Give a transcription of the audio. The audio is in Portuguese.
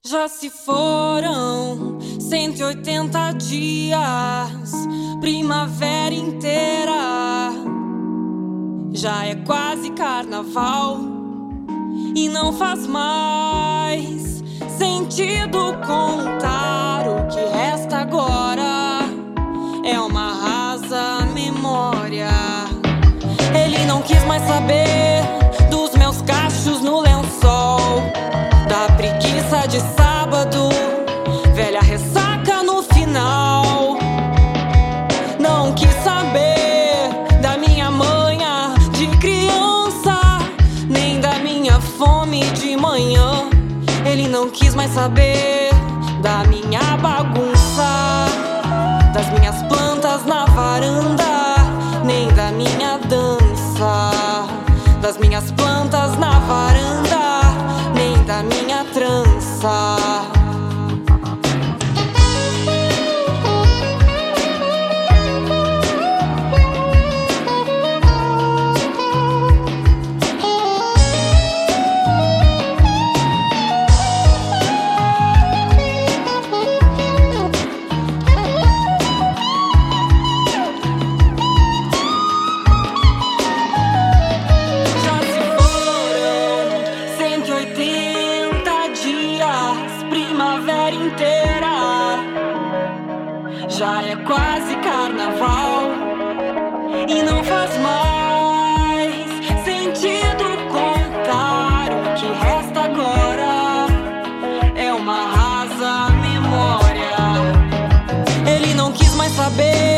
Já se foram 180 dias, primavera inteira. Já é quase carnaval e não faz mais sentido contar. O que resta agora é uma rasa memória. Ele não quis mais saber dos meus cachos no lençol, da preguiça de sábado, velha ressaca no final. Não quis saber da minha manha de criança, nem da minha fome de manhã. Ele não quis mais saber da minha bagunça, das minhas plantas na varanda, nem da minha dança, das minhas plantas na varanda, nem da minha trança. Primavera inteira, já é quase carnaval e não faz mais sentido contar. O que resta agora é uma rasa memória. Ele não quis mais saber